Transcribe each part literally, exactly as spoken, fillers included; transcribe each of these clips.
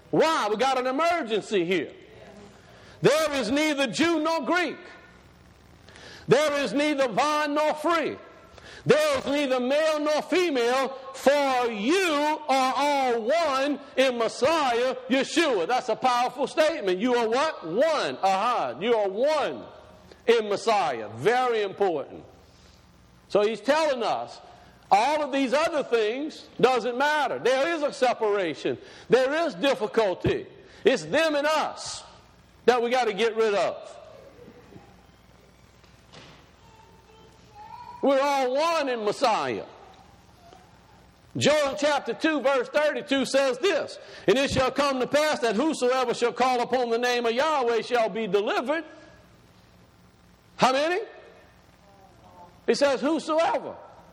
Why? We got an emergency here. There is neither Jew nor Greek. There is neither bond nor free. There is neither male nor female, for you are all one in Messiah, Yeshua. That's a powerful statement. You are what? One. Ahad. You are one in Messiah. Very important. So he's telling us all of these other things doesn't matter. There is a separation. There is difficulty. It's them and us that we got to get rid of. We're all one in Messiah. Joel chapter two verse thirty-two says this, and it shall come to pass that whosoever shall call upon the name of Yahweh shall be delivered. How many? It says whosoever.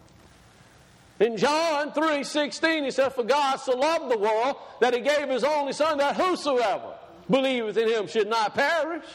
In John three sixteen, he says, for God so loved the world that he gave his only son, that whosoever believeth in him should not perish.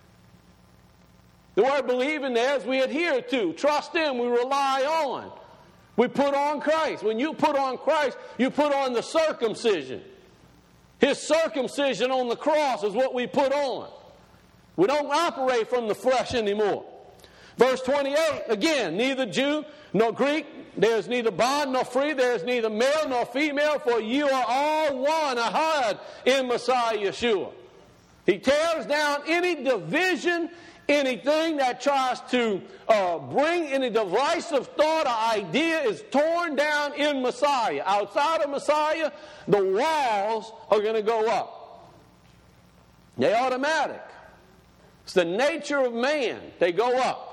The word believe in there is we adhere to, trust in, we rely on. We put on Christ. When you put on Christ, you put on the circumcision. His circumcision on the cross is what we put on. We don't operate from the flesh anymore. Verse twenty-eight, again, neither Jew nor Greek, there is neither bond nor free, there is neither male nor female, for you are all one, ahad, in Messiah Yeshua. He tears down any division, anything that tries to uh, bring any divisive thought or idea is torn down in Messiah. Outside of Messiah, the walls are going to go up. They're automatic. It's the nature of man. They go up.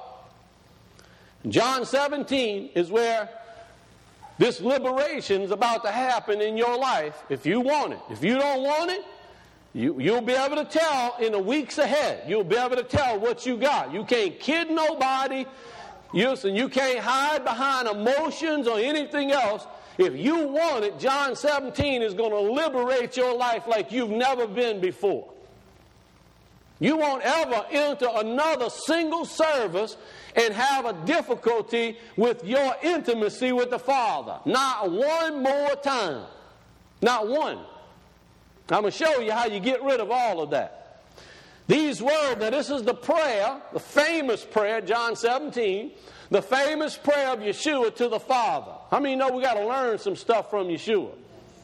John seventeen is where this liberation is about to happen in your life if you want it. If you don't want it, You, you'll be able to tell in the weeks ahead. You'll be able to tell what you got. You can't kid nobody. You, you can't hide behind emotions or anything else. If you want it, John seventeen is going to liberate your life like you've never been before. You won't ever enter another single service and have a difficulty with your intimacy with the Father. Not one more time. Not one. I'm going to show you how you get rid of all of that. These words, now this is the prayer, the famous prayer, John seventeen, the famous prayer of Yeshua to the Father. How many know we got to learn some stuff from Yeshua?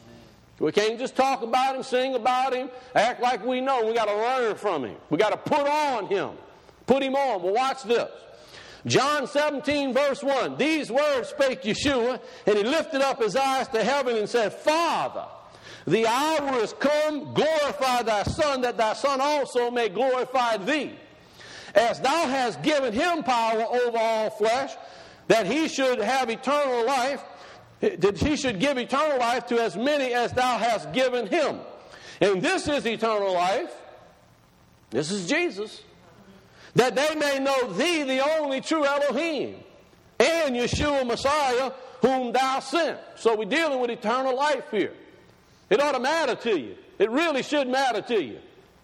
We can't just talk about him, sing about him, act like we know. We got to learn from him. We got to put on him. Put him on. Well, watch this. John seventeen, verse one. These words spake Yeshua, and he lifted up his eyes to heaven and said, Father, the hour is come, glorify thy Son, that thy Son also may glorify thee. As thou hast given him power over all flesh, that he should have eternal life, that he should give eternal life to as many as thou hast given him. And this is eternal life. This is Jesus. That they may know thee, the only true Elohim, and Yeshua Messiah, whom thou sent. So we're dealing with eternal life here. It ought to matter to you. It really should matter to you.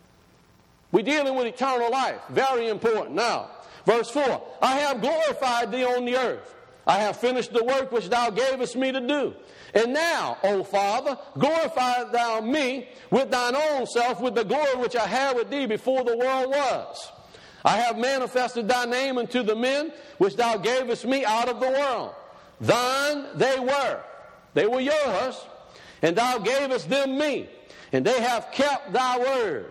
We're dealing with eternal life. Very important. Now, verse four. I have glorified thee on the earth. I have finished the work which thou gavest me to do. And now, O Father, glorify thou me with thine own self, with the glory which I had with thee before the world was. I have manifested thy name unto the men which thou gavest me out of the world. Thine they were. They were yours. And thou gavest them me, and they have kept thy word.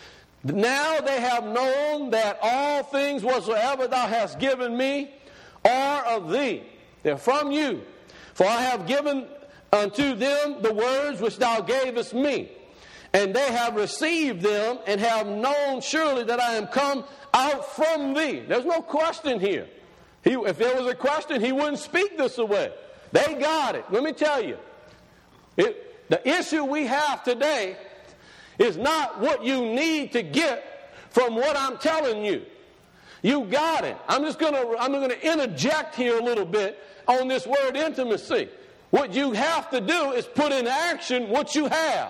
Now they have known that all things whatsoever thou hast given me are of thee. They're from you. For I have given unto them the words which thou gavest me, and they have received them, and have known surely that I am come out from thee. There's no question here. He, if there was a question, he wouldn't speak this away. They got it. Let me tell you. It, the issue we have today is not what you need to get from what I'm telling you. You got it. I'm just going to I'm going to interject here a little bit on this word intimacy. What you have to do is put in action what you have.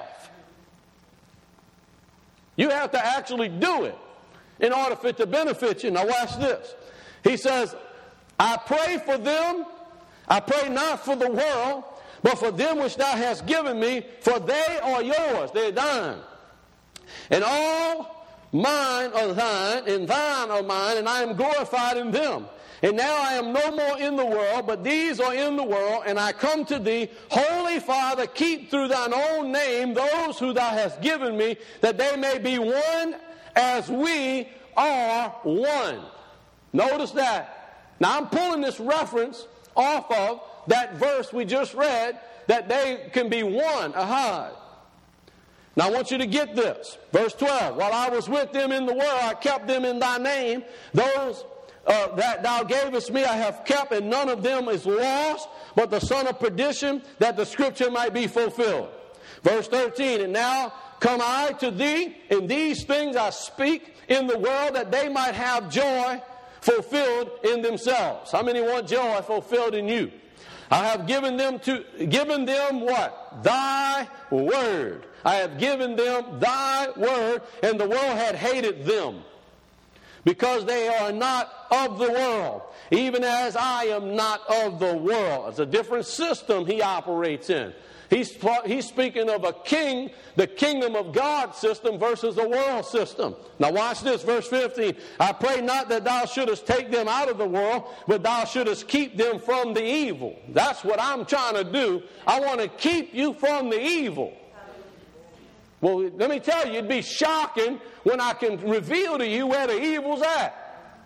You have to actually do it in order for it to benefit you. Now watch this. He says, I pray for them. I pray not for the world, but for them which thou hast given me, for they are yours, they're thine. And all mine are thine, and thine are mine, and I am glorified in them. And now I am no more in the world, but these are in the world, and I come to thee. Holy Father, keep through thine own name those who thou hast given me, that they may be one as we are one. Notice that. Now I'm pulling this reference off of that verse we just read, that they can be one, ahad. Now I want you to get this. Verse twelve. While I was with them in the world, I kept them in thy name. Those uh, that thou gavest me I have kept, and none of them is lost, but the son of perdition, that the scripture might be fulfilled. Verse thirteen. And now come I to thee, and these things I speak in the world, that they might have joy fulfilled in themselves. How many want joy fulfilled in you? I have given them to given them what? Thy word. I have given them thy word, and the world had hated them, because they are not of the world, even as I am not of the world. It's a different system he operates in. He's, he's speaking of a king, the kingdom of God system versus the world system. Now watch this, verse fifteen. I pray not that thou shouldest take them out of the world, but thou shouldest keep them from the evil. That's what I'm trying to do. I want to keep you from the evil. Well, let me tell you, it'd be shocking when I can reveal to you where the evil's at.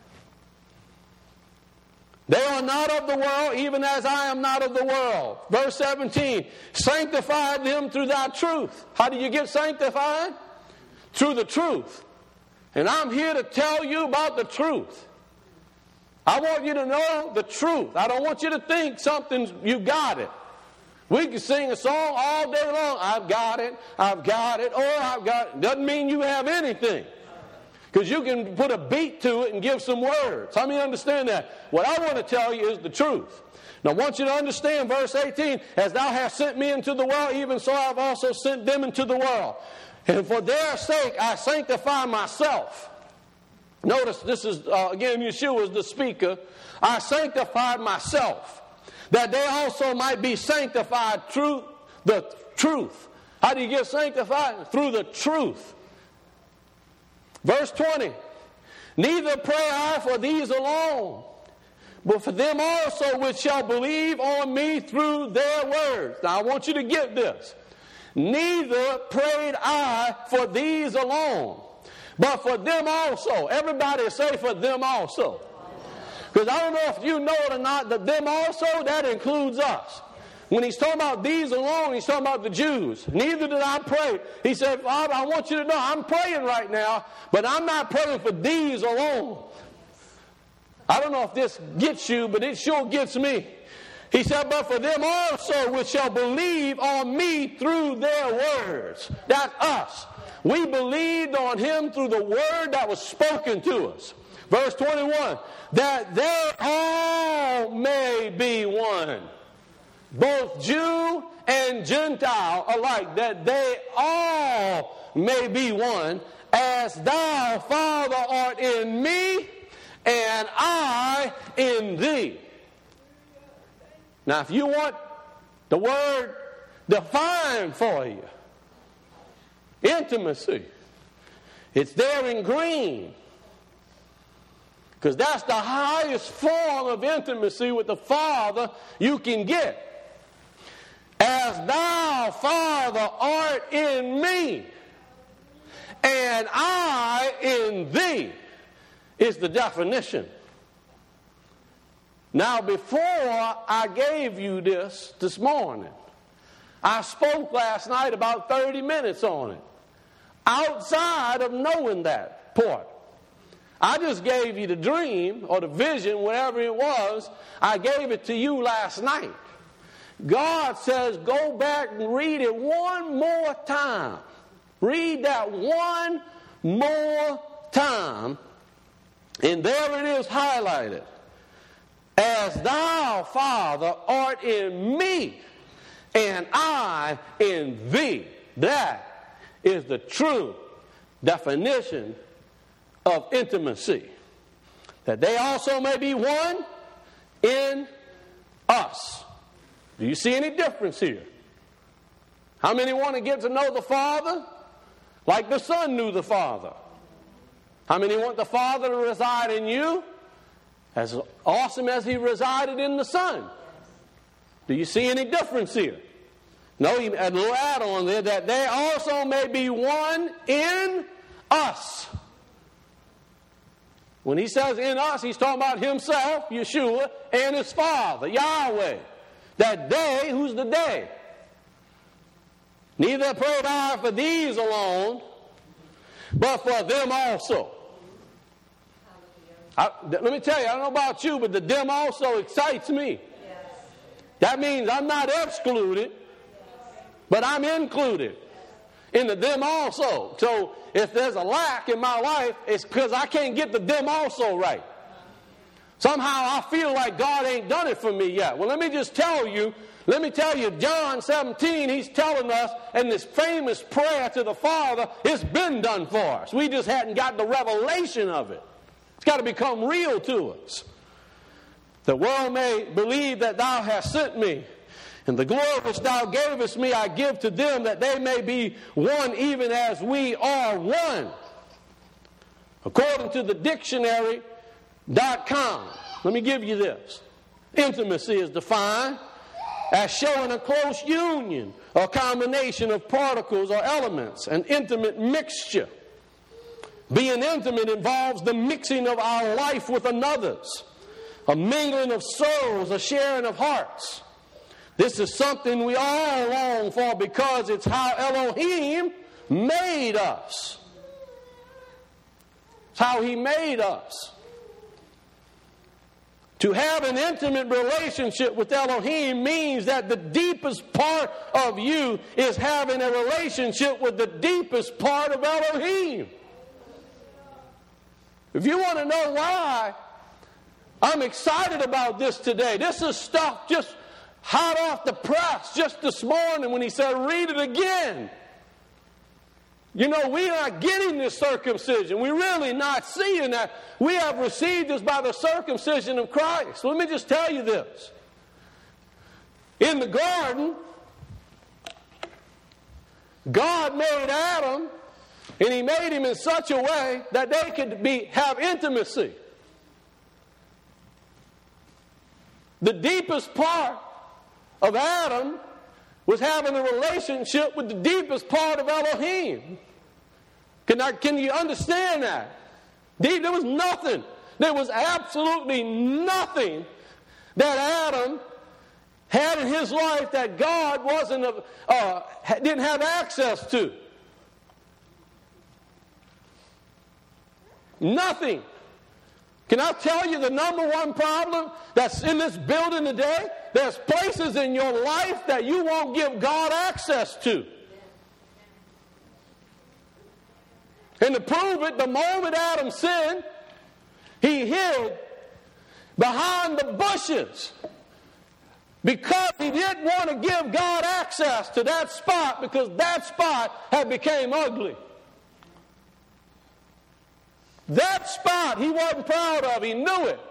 They are not of the world, even as I am not of the world. Verse seventeen, sanctify them through thy truth. How do you get sanctified? Through the truth. And I'm here to tell you about the truth. I want you to know the truth. I don't want you to think something, you got it. We can sing a song all day long. I've got it, I've got it, or I've got it. Doesn't mean you have anything. Because you can put a beat to it and give some words. How many understand that? What I want to tell you is the truth. Now I want you to understand verse eighteen. As thou hast sent me into the world, even so I have also sent them into the world. And for their sake I sanctify myself. Notice this is, uh, again, Yeshua is the speaker. I sanctified myself, that they also might be sanctified through the truth. How do you get sanctified? Through the truth. Verse twenty, neither pray I for these alone, but for them also which shall believe on me through their words. Now I want you to get this. Neither prayed I for these alone, but for them also. Everybody say for them also. Because I don't know if you know it or not, that them also, that includes us. When he's talking about these alone, he's talking about the Jews. Neither did I pray. He said, Father, I want you to know I'm praying right now, but I'm not praying for these alone. I don't know if this gets you, but it sure gets me. He said, but for them also which shall believe on me through their words. That's us. We believed on him through the word that was spoken to us. Verse twenty-one, that they all may be one. Both Jew and Gentile alike, that they all may be one, as thou, Father, art in me, and I in thee. Now, if you want the word defined for you, intimacy, it's there in green. Because that's the highest form of intimacy with the Father you can get. As thou, Father, art in me, and I in thee, is the definition. Now, before I gave you this this morning, I spoke last night about thirty minutes on it, outside of knowing that part. I just gave you the dream or the vision, whatever it was. I gave it to you last night. God says, go back and read it one more time. Read that one more time. And there it is highlighted. As thou, Father, art in me, and I in thee. That is the true definition of intimacy. That they also may be one in us. Do you see any difference here? How many want to get to know the Father like the Son knew the Father? How many want the Father to reside in you as awesome as He resided in the Son? Do you see any difference here? No, He had a little add-on there, that they also may be one in us. When He says in us, He's talking about Himself, Yeshua, and His Father, Yahweh. That they, who's the they? Neither prayed I for these alone, but for them also. I, let me tell you, I don't know about you, but the them also excites me. Yes. That means I'm not excluded, but I'm included in the them also. So if there's a lack in my life, it's because I can't get the them also right. Somehow I feel like God ain't done it for me yet. Well, let me just tell you, let me tell you, John seventeen, he's telling us, in this famous prayer to the Father, it's been done for us. We just hadn't got the revelation of it. It's got to become real to us. The world may believe that thou hast sent me, and the glory which thou gavest me I give to them, that they may be one even as we are one. According to the dictionary dot com, let me give you this. Intimacy is defined as showing a close union or combination of particles or elements, an intimate mixture. Being intimate involves the mixing of our life with another's, a mingling of souls, a sharing of hearts. This is something we all long for because it's how Elohim made us. It's how He made us. To have an intimate relationship with Elohim means that the deepest part of you is having a relationship with the deepest part of Elohim. If you want to know why I'm excited about this today, this is stuff just hot off the press just this morning when he said, read it again. You know, we are getting this circumcision. We're really not seeing that. We have received this by the circumcision of Christ. Let me just tell you this. In the garden, God made Adam, and He made him in such a way that they could be have intimacy. The deepest part of Adam was having a relationship with the deepest part of Elohim. Can, I, can you understand that? There was nothing, there was absolutely nothing that Adam had in his life that God wasn't, uh, didn't have access to. Nothing. Can I tell you the number one problem that's in this building today? There's places in your life that you won't give God access to. And to prove it, the moment Adam sinned, he hid behind the bushes because he didn't want to give God access to that spot, because that spot had become ugly. That spot he wasn't proud of. He knew it.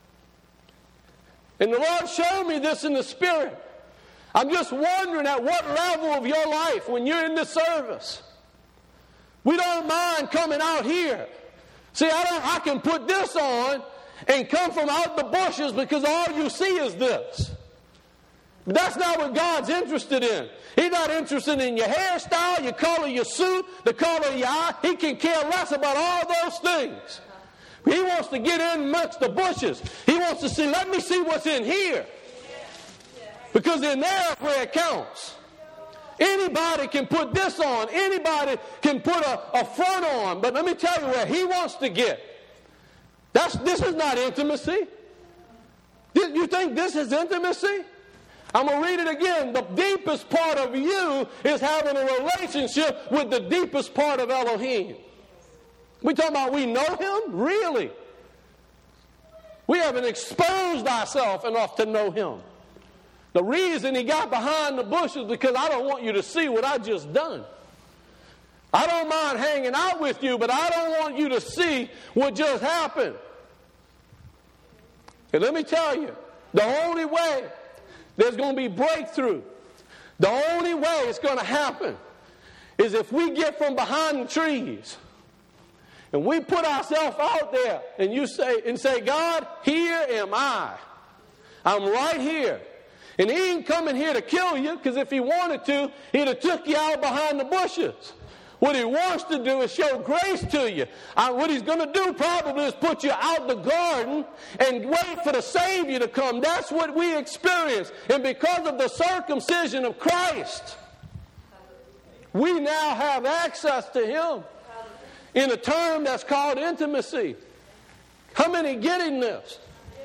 And the Lord showed me this in the Spirit. I'm just wondering at what level of your life, when you're in the service, we don't mind coming out here. See, I, don't, I can put this on and come from out the bushes because all you see is this. But that's not what God's interested in. He's not interested in your hairstyle, your color, your suit, the color of your eye. He can care less about all those things. He wants to get in amongst the bushes. He wants to see, let me see what's in here. Because in there where it counts. Anybody can put this on. Anybody can put a, a front on. But let me tell you where he wants to get. That's, this is not intimacy. You think this is intimacy? I'm going to read it again. The deepest part of you is having a relationship with the deepest part of Elohim. We talking about we know Him? Really? We haven't exposed ourselves enough to know Him. The reason He got behind the bushes is because I don't want you to see what I just done. I don't mind hanging out with you, but I don't want you to see what just happened. And let me tell you, the only way There's going to be breakthrough. The only way it's going to happen is if we get from behind the trees and we put ourselves out there and you say and say, God, here am I. I'm right here. And he ain't coming here to kill you, because if he wanted to, he'd have took you out behind the bushes. What he wants to do is show grace to you. Uh, what he's going to do probably is put you out the garden and wait for the Savior to come. That's what we experience. And because of the circumcision of Christ, we now have access to him in a term that's called intimacy. How many getting this?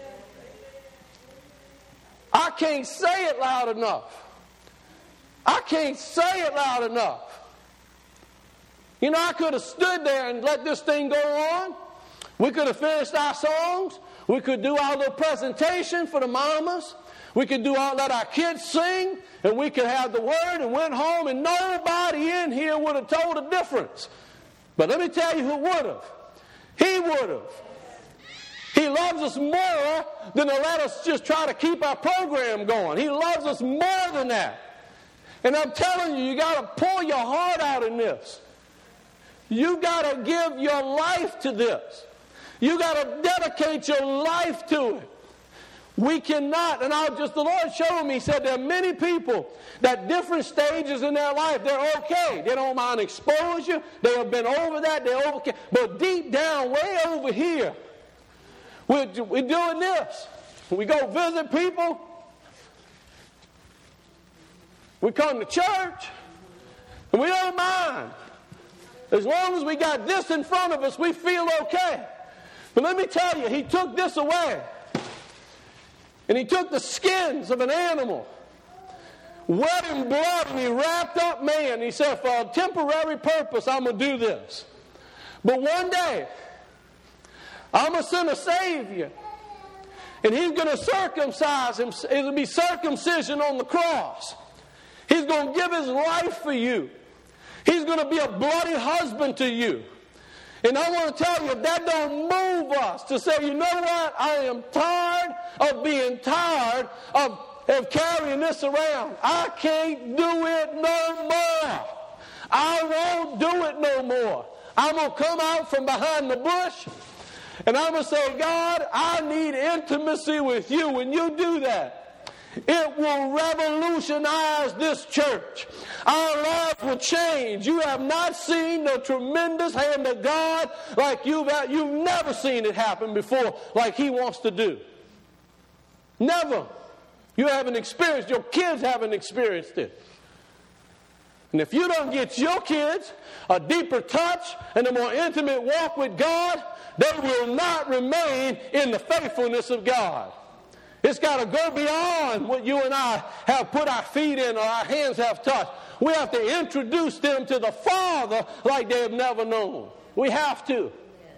I can't say it loud enough. I can't say it loud enough. You know, I could have stood there and let this thing go on. We could have finished our songs. We could do our little presentation for the mamas. We could do all, let our kids sing, and we could have the word and went home, and nobody in here would have told a difference. But let me tell you who would have. He would have. He loves us more than to let us just try to keep our program going. He loves us more than that. And I'm telling you, you got to pull your heart out in this. You got to give your life to this. You got to dedicate your life to it. We cannot, and I'll just, the Lord showed me, he said there are many people that different stages in their life, they're okay. They don't mind exposure. They have been over that. They're okay. But deep down, way over here, we're, we're doing this. We go visit people. We come to church, and we don't mind. As long as we got this in front of us, we feel okay. But let me tell you, he took this away. And he took the skins of an animal, wet in blood, and he wrapped up man. He said, for a temporary purpose, I'm going to do this. But one day, I'm going to send a Savior. And he's going to circumcise him. It'll be circumcision on the cross. He's going to give his life for you. He's going to be a bloody husband to you. And I want to tell you, that don't move us to say, you know what? I am tired of being tired of, of carrying this around. I can't do it no more. I won't do it no more. I'm going to come out from behind the bush, and I'm going to say, God, I need intimacy with you. When you do that, it will revolutionize this church. Our lives will change. You have not seen the tremendous hand of God like you've, you've never seen it happen before, like he wants to do. Never. You haven't experienced, your kids haven't experienced it. And if you don't get your kids a deeper touch and a more intimate walk with God, they will not remain in the faithfulness of God. It's got to go beyond what you and I have put our feet in or our hands have touched. We have to introduce them to the Father like they have never known. We have to.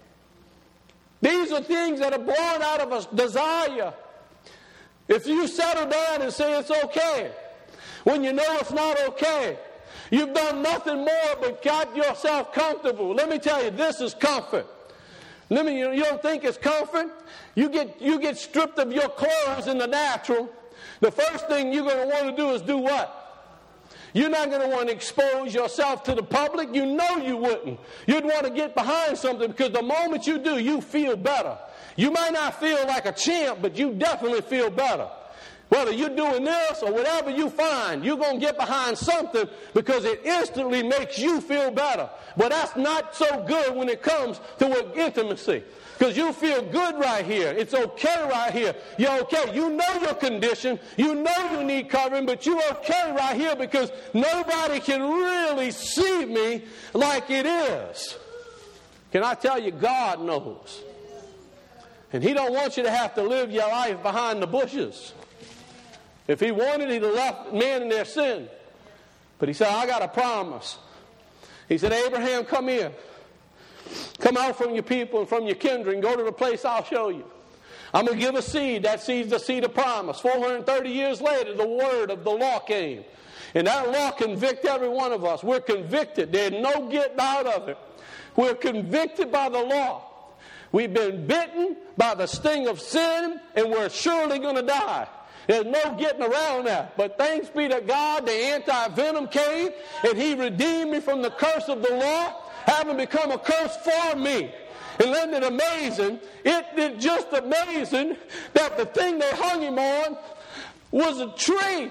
These are things that are born out of a desire. If you settle down and say it's okay, when you know it's not okay, you've done nothing more but got yourself comfortable. Let me tell you, this is comfort. Let me, you don't think it's comfort? You get, you get stripped of your clothes in the natural. The first thing you're going to want to do is do what? You're not going to want to expose yourself to the public. You know you wouldn't. You'd want to get behind something, because the moment you do, you feel better. You might not feel like a champ, but you definitely feel better. Whether you're doing this or whatever you find, you're going to get behind something because it instantly makes you feel better. But that's not so good when it comes to intimacy. Because you feel good right here. It's okay right here. You're okay. You know your condition. You know you need covering, but you're okay right here because nobody can really see me like it is. Can I tell you, God knows. And he don't want you to have to live your life behind the bushes. If he wanted, he'd have left men in their sin. But he said, I got a promise. He said, Abraham, come here. Come out from your people and from your kindred and go to the place I'll show you. I'm going to give a seed. That seed's the seed of promise. four hundred thirty years later, the word of the law came. And that law convicted every one of us. We're convicted. There's no getting out of it. We're convicted by the law. We've been bitten by the sting of sin, and we're surely going to die. There's no getting around that. But thanks be to God, the anti-venom came, and he redeemed me from the curse of the law, having become a curse for me. And isn't it amazing? It is just amazing that the thing they hung him on was a tree.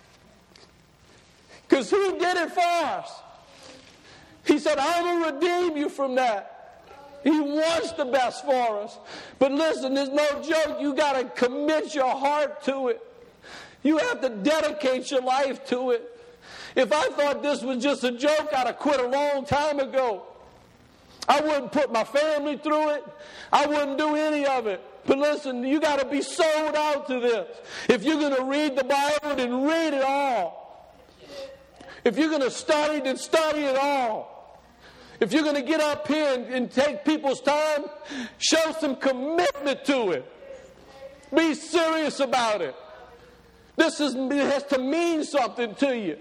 Because he did it for us. He said, I'm going to redeem you from that. He wants the best for us. But listen, there's no joke. You got to commit your heart to it. You have to dedicate your life to it. If I thought this was just a joke, I'd have quit a long time ago. I wouldn't put my family through it. I wouldn't do any of it. But listen, you got to be sold out to this. If you're going to read the Bible, then read it all. If you're going to study, then study it all. If you're going to get up here and, and take people's time, show some commitment to it. Be serious about it. This is, it has to mean something to you.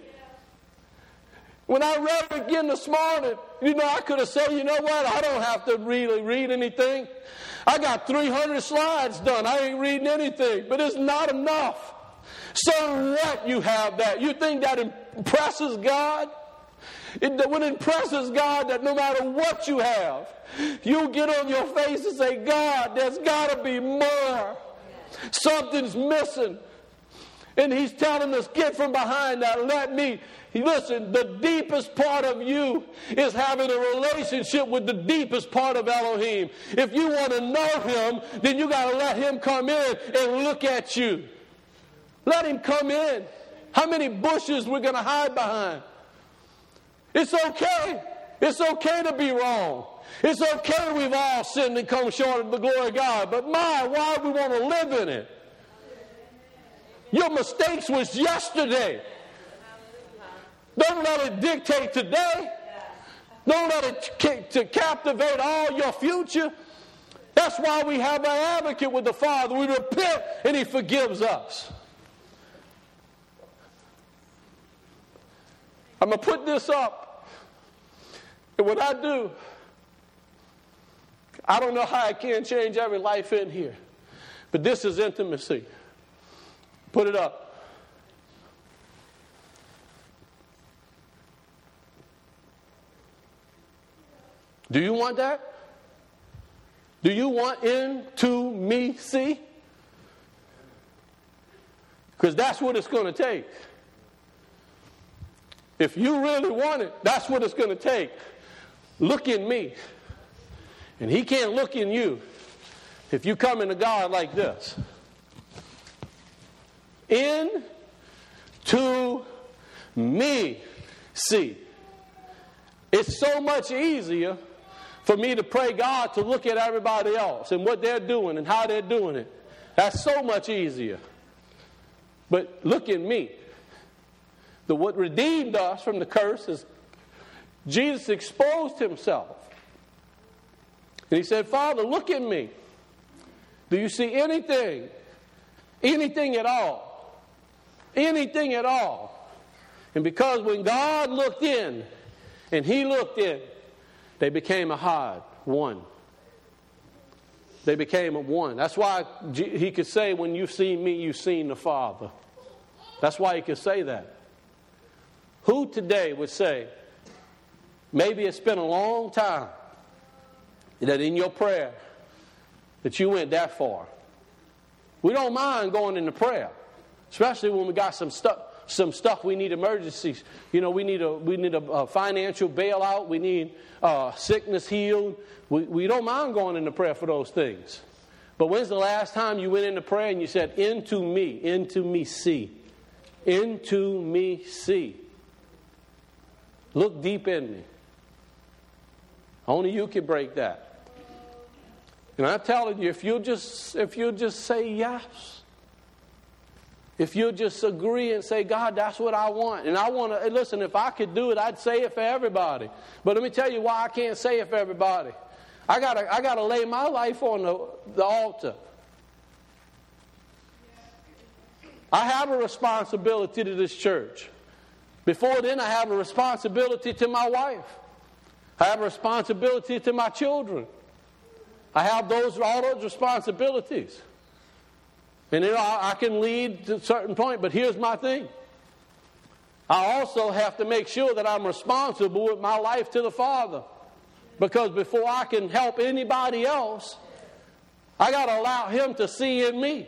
When I read it again this morning, you know, I could have said, you know what, I don't have to really read anything. I got three hundred slides done. I ain't reading anything. But it's not enough. So what you have that? You think that impresses God? It would impresses God that no matter what you have, you get on your face and say, God, there's got to be more. Something's missing. And he's telling us, get from behind that. Let me. Listen, the deepest part of you is having a relationship with the deepest part of Elohim. If you want to know him, then you got to let him come in and look at you. Let him come in. How many bushes we're going to hide behind? It's okay. It's okay to be wrong. It's okay we've all sinned and come short of the glory of God. But my, why we want to live in it? Your mistakes was yesterday. Don't let it dictate today. Don't let it to captivate all your future. That's why we have an advocate with the Father. We repent and he forgives us. I'm going to put this up. And what I do, I don't know how I can change every life in here. But this is intimacy. Put it up. Do you want that? Do you want into me see? Because that's what it's going to take. If you really want it, that's what it's going to take. Look in me. And he can't look in you if you come into God like this. In to me see. It's so much easier for me to pray God to look at everybody else and what they're doing and how they're doing it. That's so much easier. But look at me. The what redeemed us from the curse is Jesus exposed himself. And he said, Father, look at me. Do you see anything? Anything at all? Anything at all? And because when God looked in and he looked in, they became a hard one. They became a one. That's why he could say, when you've seen me, you've seen the Father. That's why he could say that. Who today would say, maybe it's been a long time that in your prayer that you went that far. We don't mind going into prayer, especially when we got some stuff. Some stuff we need emergencies. You know, we need a we need a, a financial bailout. We need uh, sickness healed. We we don't mind going into prayer for those things. But when's the last time you went into prayer and you said, "Into me, into me, see, into me, see. Look deep in me." Only you can break that. And I'm telling you, if you just if you just say yes. If you just agree and say, God, that's what I want. And I want to, listen, if I could do it, I'd say it for everybody. But let me tell you why I can't say it for everybody. I gotta, I gotta lay my life on the, the altar. I have a responsibility to this church. Before then, I have a responsibility to my wife. I have a responsibility to my children. I have those all those responsibilities. And you know, I, I can lead to a certain point, but here's my thing. I also have to make sure that I'm responsible with my life to the Father. Because before I can help anybody else, I got to allow Him to see in me.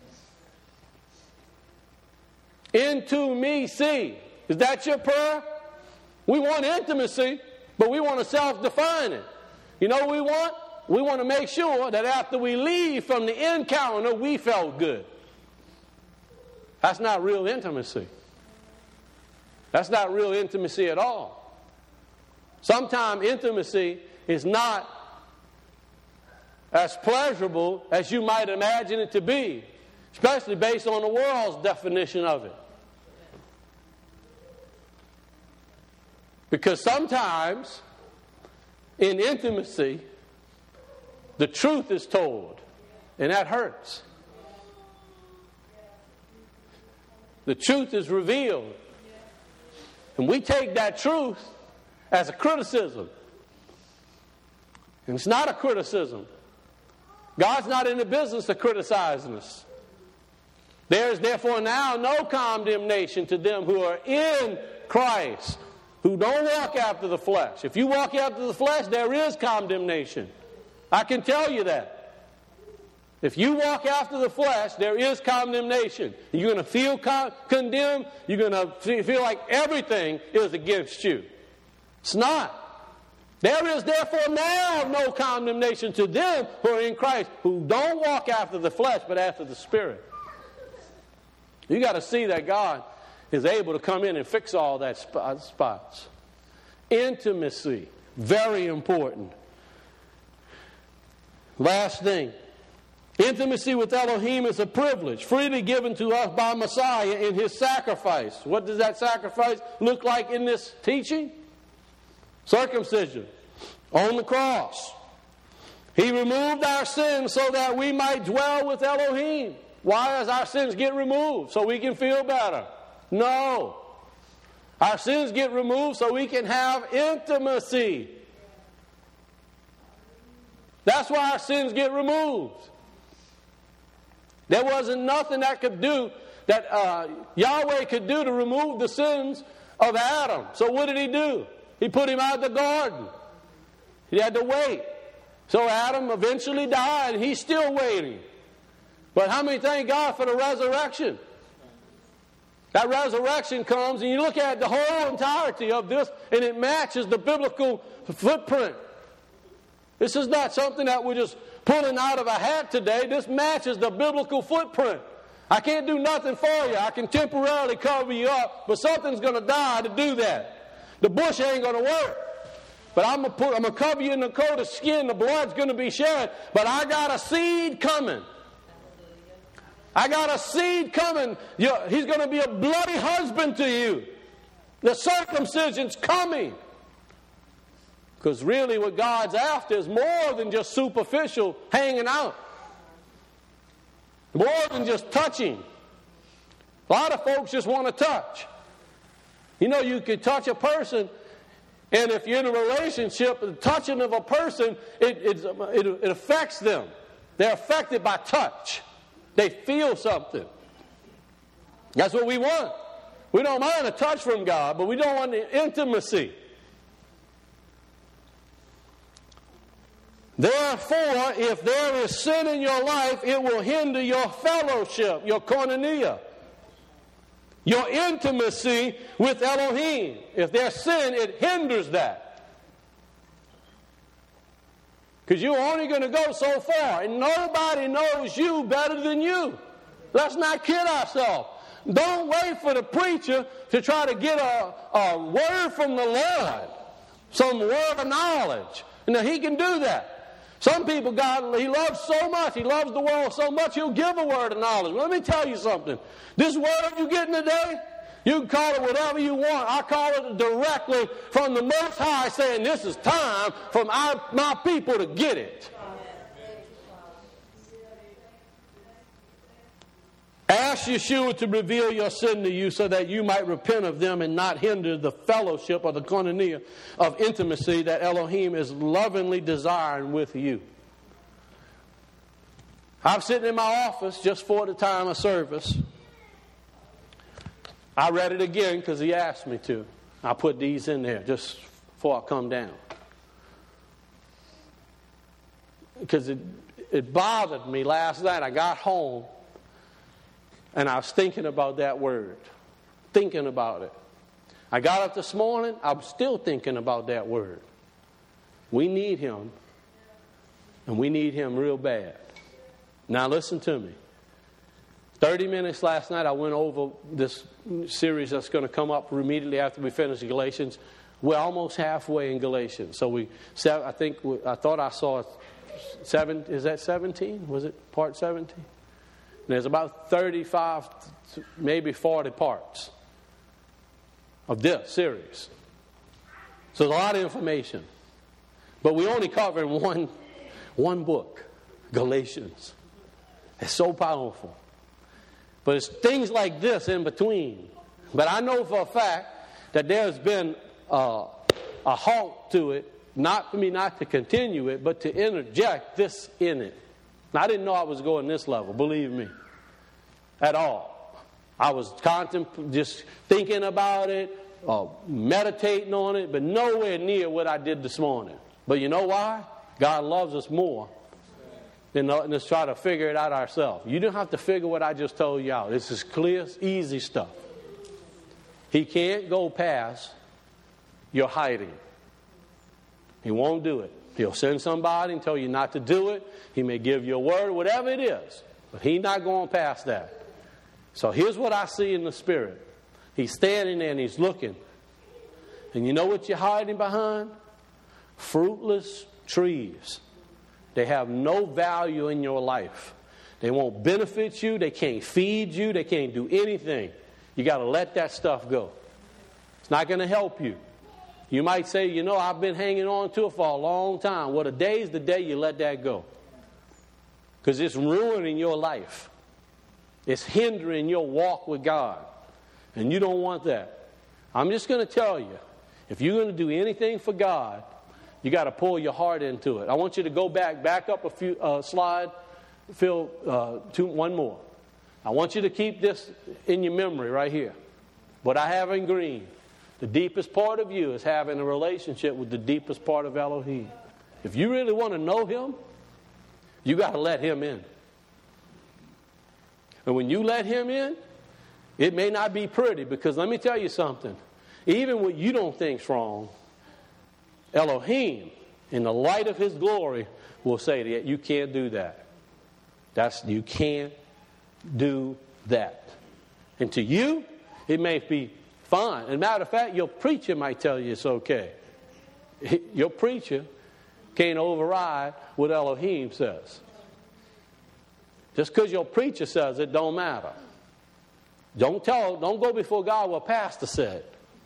Into me see. Is that your prayer? We want intimacy, but we want to self-define it. You know what we want? We want to make sure that after we leave from the encounter, we felt good. That's not real intimacy. That's not real intimacy at all. Sometimes intimacy is not as pleasurable as you might imagine it to be, especially based on the world's definition of it. Because sometimes in intimacy, the truth is told, and that hurts. The truth is revealed. And we take that truth as a criticism. And it's not a criticism. God's not in the business of criticizing us. There is therefore now no condemnation to them who are in Christ, who don't walk after the flesh. If you walk after the flesh, there is condemnation. I can tell you that. If you walk after the flesh, there is condemnation. You're going to feel con- condemned. You're going to feel like everything is against you. It's not. There is therefore now no condemnation to them who are in Christ, who don't walk after the flesh, but after the Spirit. You got to see that God is able to come in and fix all that sp- spots. Intimacy, very important. Last thing. Intimacy with Elohim is a privilege freely given to us by Messiah in His sacrifice. What does that sacrifice look like in this teaching? Circumcision on the cross. He removed our sins so that we might dwell with Elohim. Why does our sins get removed? So we can feel better? No. Our sins get removed so we can have intimacy. That's why our sins get removed. There wasn't nothing that could do, that uh, Yahweh could do to remove the sins of Adam. So what did He do? He put him out of the garden. He had to wait. So Adam eventually died, and he's still waiting. But how many thank God for the resurrection? That resurrection comes, and you look at the whole entirety of this, and it matches the biblical footprint. This is not something that we're just pulling out of a hat today. This matches the biblical footprint. I can't do nothing for you. I can temporarily cover you up, but something's going to die to do that. The bush ain't going to work. But I'm going to put, I'm going to cover you in the coat of skin. The blood's going to be shed. But I got a seed coming. I got a seed coming. You're, he's going to be a bloody husband to you. The circumcision's coming. Because really what God's after is more than just superficial hanging out. More than just touching. A lot of folks just want to touch. You know, you can touch a person, and if you're in a relationship, the touching of a person, it, it, it, it affects them. They're affected by touch. They feel something. That's what we want. We don't mind a touch from God, but we don't want the intimacy. Therefore, if there is sin in your life, it will hinder your fellowship, your koinonia, your intimacy with Elohim. If there's sin, it hinders that. Because you're only going to go so far, and nobody knows you better than you. Let's not kid ourselves. Don't wait for the preacher to try to get a, a word from the Lord, some word of knowledge. And he can do that. Some people, God, He loves so much, He loves the world so much, He'll give a word of knowledge. Well, let me tell you something. This word you're getting today, you can call it whatever you want. I call it directly from the Most High, saying this is time for my, my people to get it. Ask Yeshua to reveal your sin to you so that you might repent of them and not hinder the fellowship or the koinonia of intimacy that Elohim is lovingly desiring with you. I'm sitting in my office just for the time of service. I read it again because he asked me to. I put these in there just before I come down. Because it, it bothered me last night. I got home and I was thinking about that word. Thinking about it. I got up this morning, I'm still thinking about that word. We need him. And we need him real bad. Now listen to me. thirty minutes last night, I went over this series that's going to come up immediately after we finish Galatians. We're almost halfway in Galatians. So we, I think, I thought I saw seven, is that seventeen? Was it part seventeen? There's about thirty-five, maybe forty parts of this series. So there's a lot of information. But we only cover one, one book, Galatians. It's so powerful. But it's things like this in between. But I know for a fact that there's been uh, a halt to it, not for me not to continue it, but to interject this in it. Now, I didn't know I was going this level, believe me, at all. I was contempl- just thinking about it, uh, meditating on it, but nowhere near what I did this morning. But you know why? God loves us more than let's try to figure it out ourselves. You don't have to figure what I just told you out. This is clear, easy stuff. He can't go past your hiding. He won't do it. He'll send somebody and tell you not to do it. He may give you a word, whatever it is. But he's not going past that. So here's what I see in the Spirit. He's standing there and he's looking. And you know what you're hiding behind? Fruitless trees. They have no value in your life. They won't benefit you. They can't feed you. They can't do anything. You got to let that stuff go. It's not going to help you. You might say, you know, I've been hanging on to it for a long time. Well, the day is the day you let that go. Because it's ruining your life. It's hindering your walk with God. And you don't want that. I'm just going to tell you, if you're going to do anything for God, you got to pull your heart into it. I want you to go back, back up a few uh, slide, Phil, uh, two, one more. I want you to keep this in your memory right here. What I have in green, the deepest part of you is having a relationship with the deepest part of Elohim. If you really want to know him, you got to let him in. And when you let him in, it may not be pretty, because let me tell you something. Even what you don't think's wrong, Elohim, in the light of his glory, will say to you, you can't do that. That's, you can't do that. And to you, it may be fine. As a matter of fact, your preacher might tell you it's okay. Your preacher can't override what Elohim says. Just because your preacher says it don't matter. Don't tell, don't go before God what pastor said.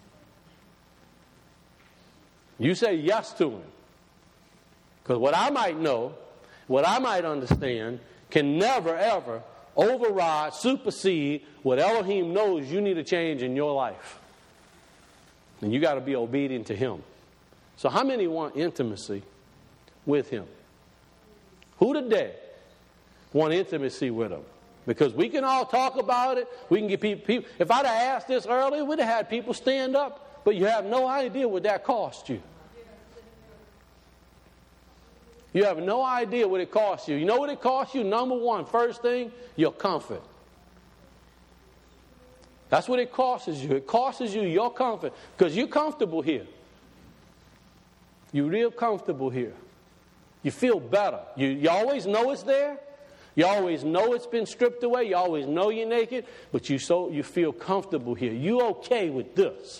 You say yes to him. Because what I might know, what I might understand, can never, ever override, supersede what Elohim knows you need to change in your life. And you got to be obedient to him. So how many want intimacy with him? Who today want intimacy with him? Because we can all talk about it. We can get people, people. If I'd have asked this earlier, we'd have had people stand up. But you have no idea what that cost you. You have no idea what it costs you. You know what it costs you? Number one, first thing, your comfort. That's what it costs you. It costs you your comfort. Because you're comfortable here. You're real comfortable here. You feel better. You, you always know it's there. You always know it's been stripped away. You always know you're naked. But you so you feel comfortable here. You okay with this.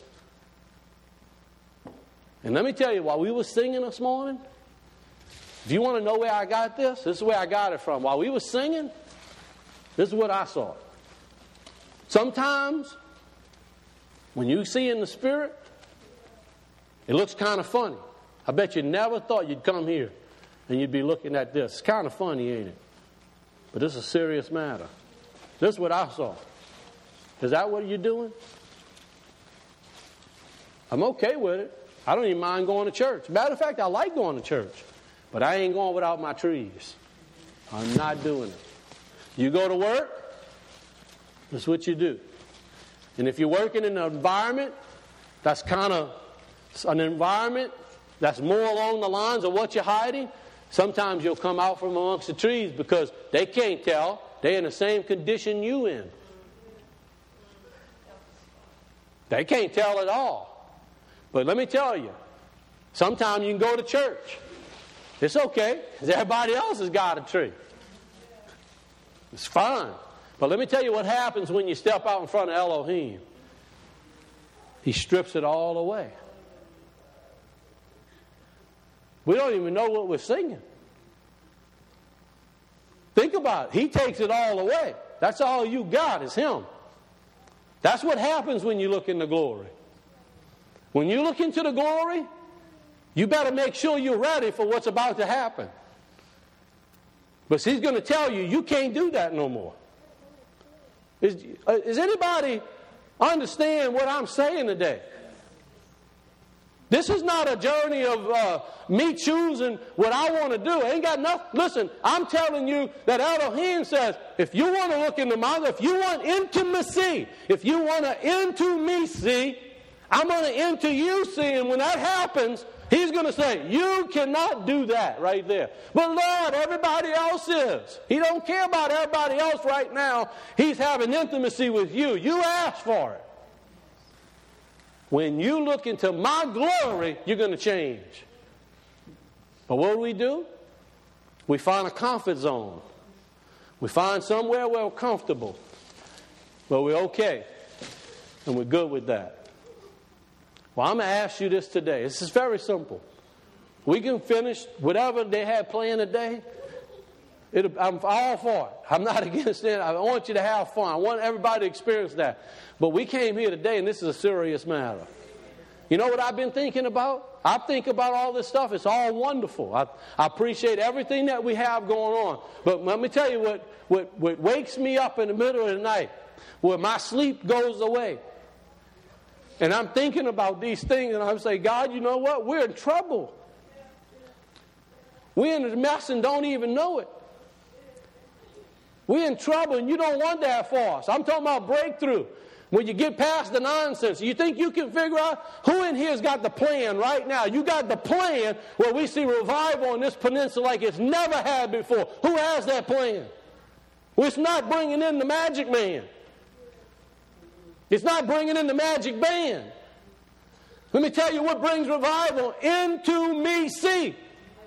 And let me tell you, while we were singing this morning, if you want to know where I got this, this is where I got it from. While we were singing, this is what I saw. Sometimes, when you see in the Spirit, it looks kind of funny. I bet you never thought you'd come here and you'd be looking at this. It's kind of funny, ain't it? But this is a serious matter. This is what I saw. Is that what you're doing? I'm okay with it. I don't even mind going to church. Matter of fact, I like going to church. But I ain't going without my trees. I'm not doing it. You go to work, that's what you do. And if you're working in an environment that's kind of an environment that's more along the lines of what you're hiding, sometimes you'll come out from amongst the trees because they can't tell. They're in the same condition you in. They can't tell at all. But let me tell you, sometimes you can go to church. It's okay, because everybody else has got a tree. It's fine. But let me tell you what happens when you step out in front of Elohim. He strips it all away. We don't even know what we're singing. Think about it. He takes it all away. That's all you got is Him. That's what happens when you look into glory. When you look into the glory, you better make sure you're ready for what's about to happen. But He's going to tell you, you can't do that no more. Is, uh, is anybody understand what I'm saying today? This is not a journey of uh, me choosing what I want to do. It ain't got nothing. Listen, I'm telling you that Elohim says, if you want to look into my, if you want intimacy, if you want to into me see, I'm going to into you see. And when that happens, He's going to say, you cannot do that right there. But Lord, everybody else is. He don't care about everybody else right now. He's having intimacy with you. You asked for it. When you look into my glory, you're going to change. But what do we do? We find a comfort zone. We find somewhere where we're comfortable. But we're okay. And we're good with that. Well, I'm going to ask you this today. This is very simple. We can finish whatever they had planned today. It, I'm all for it. I'm not against it. I want you to have fun. I want everybody to experience that. But we came here today, and this is a serious matter. You know what I've been thinking about? I think about all this stuff. It's all wonderful. I, I appreciate everything that we have going on. But let me tell you what, what, what wakes me up in the middle of the night, where my sleep goes away. And I'm thinking about these things, and I'm saying, God, you know what? We're in trouble. We're in a mess and don't even know it. We're in trouble, and you don't want that for us. I'm talking about breakthrough. When you get past the nonsense, you think you can figure out who in here has got the plan right now? You got the plan where we see revival on this peninsula like it's never had before. Who has that plan? Well, it's not bringing in the magic man. It's not bringing in the magic band. Let me tell you what brings revival. Into me see.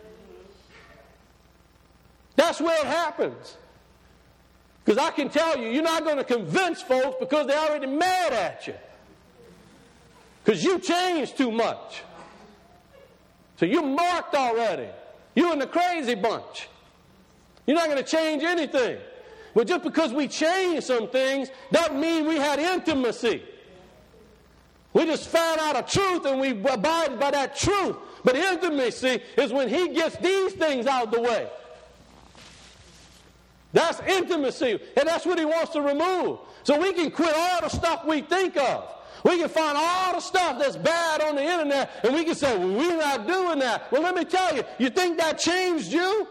That's where it happens. Because I can tell you, you're not going to convince folks because they're already mad at you. Because you changed too much. So you're marked already. You're in the crazy bunch. You're not going to change anything. But just because we changed some things doesn't mean we had intimacy. We just found out a truth and we abide by that truth. But intimacy is when He gets these things out of the way. That's intimacy. And that's what He wants to remove. So we can quit all the stuff we think of. We can find all the stuff that's bad on the internet and we can say, well, we're not doing that. Well, let me tell you, you think that changed you?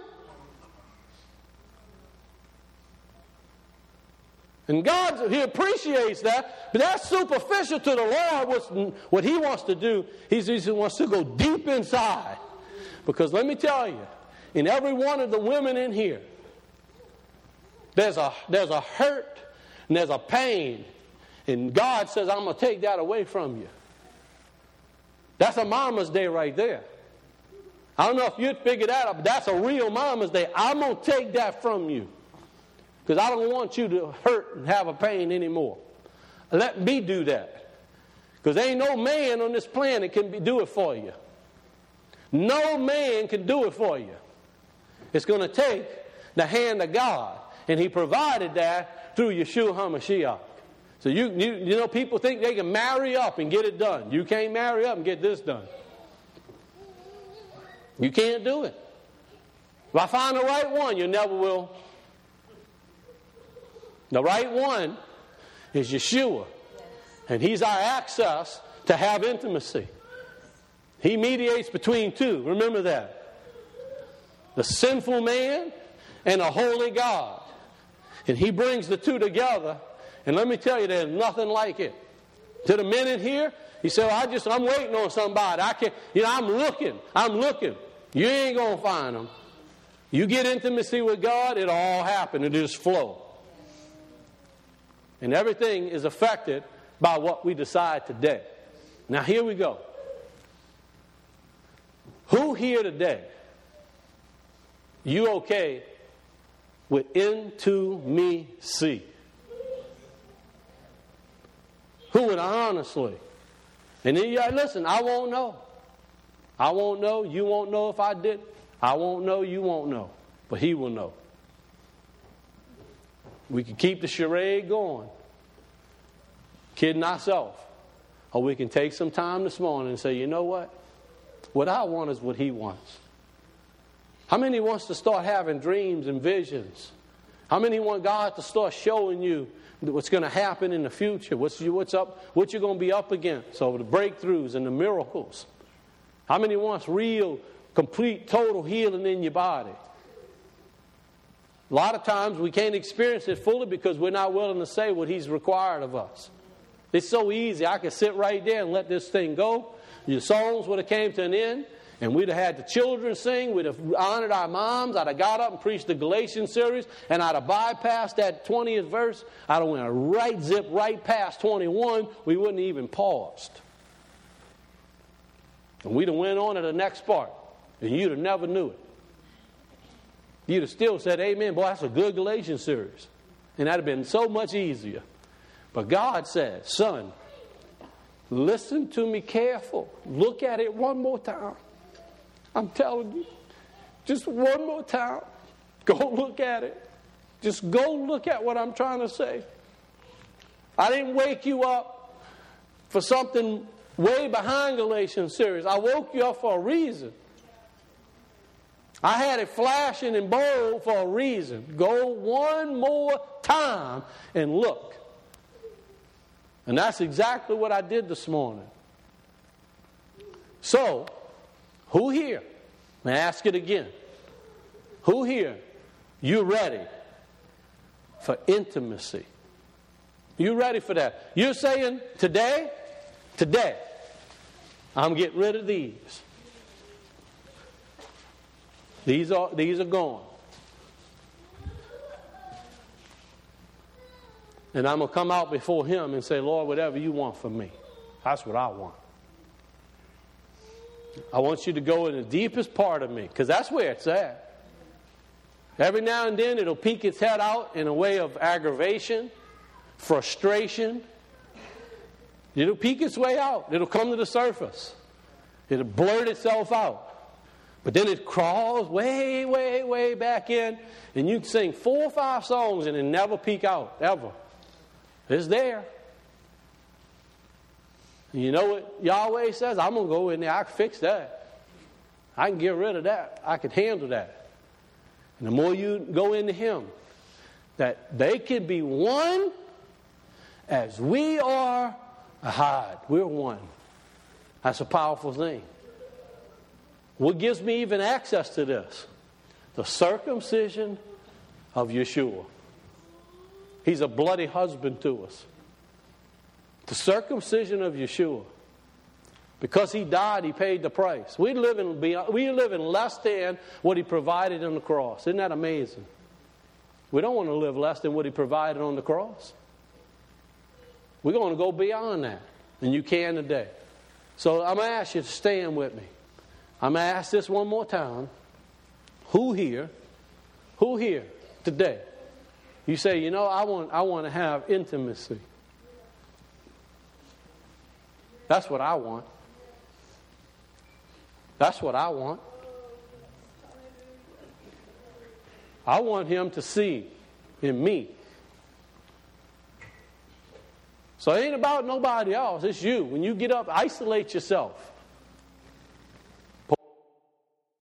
And God, He appreciates that, but that's superficial to the Lord. What's, what He wants to do, He wants to go deep inside. Because let me tell you, in every one of the women in here, there's a, there's a hurt and there's a pain. And God says, I'm going to take that away from you. That's a Mama's Day right there. I don't know if you'd figure that out, but that's a real Mama's Day. I'm going to take that from you. Because I don't want you to hurt and have a pain anymore. Let me do that. Because there ain't no man on this planet can be, do it for you. No man can do it for you. It's going to take the hand of God. And He provided that through Yeshua HaMashiach. So you, you, you know, people think they can marry up and get it done. You can't marry up and get this done. You can't do it. If I find the right one, you never will. The right one is Yeshua. And He's our access to have intimacy. He mediates between two. Remember that. The sinful man and a holy God. And he brings the two together. And let me tell you, there's nothing like it. To the men in here, he said, well, I just, I'm waiting on somebody. I can't, you know, I'm looking. I'm looking. You ain't going to find them. You get intimacy with God, it'll all happen. It'll just flow. And everything is affected by what we decide today. Now, here we go. Who here today, you okay with intimacy? Who would honestly? And then you listen, I won't know. I won't know. You won't know if I did. I won't know. You won't know. But he will know. We can keep the charade going, kidding ourselves. Or we can take some time this morning and say, you know what? What I want is what he wants. How many wants to start having dreams and visions? How many want God to start showing you what's going to happen in the future? What's, you, what's up? What you're going to be up against over the breakthroughs and the miracles? How many wants real, complete, total healing in your body? A lot of times we can't experience it fully because we're not willing to say what he's required of us. It's so easy. I could sit right there and let this thing go. Your songs would have came to an end, and we'd have had the children sing. We'd have honored our moms. I'd have got up and preached the Galatians series, and I'd have bypassed that twentieth verse. I'd have went right zip right past twenty-one. We wouldn't have even paused. And we'd have went on to the next part, and you'd have never knew it. You'd have still said, amen, boy, that's a good Galatians series. And that'd have been so much easier. But God said, son, listen to me careful. Look at it one more time. I'm telling you, just one more time. Go look at it. Just go look at what I'm trying to say. I didn't wake you up for something way behind Galatians series. I woke you up for a reason. I had it flashing in bold for a reason. Go one more time and look. And that's exactly what I did this morning. So, who here? Let me ask it again. Who here? You ready for intimacy? You ready for that? You're saying today, today, I'm getting rid of these. These are these are gone. And I'm going to come out before him and say, Lord, whatever you want from me. That's what I want. I want you to go in the deepest part of me, because that's where it's at. Every now and then it'll peek its head out in a way of aggravation, frustration. It'll peek its way out. It'll come to the surface. It'll blurt itself out. But then it crawls way, way, way back in, and you can sing four or five songs and it never peek out, ever. It's there. And you know what Yahweh says? I'm going to go in there. I can fix that. I can get rid of that. I can handle that. And the more you go into him, that they can be one as we are ahad. We're one. That's a powerful thing. What gives me even access to this? The circumcision of Yeshua. He's a bloody husband to us. The circumcision of Yeshua. Because he died, he paid the price. We live in, we live in less than what he provided on the cross. Isn't that amazing? We don't want to live less than what he provided on the cross. We're going to go beyond that. And you can today. So I'm going to ask you to stand with me. I'm going to ask this one more time. Who here, who here today, you say, you know, I want, I want to have intimacy. That's what I want. That's what I want. I want him to see in me. So it ain't about nobody else. It's you. When you get up, isolate yourself.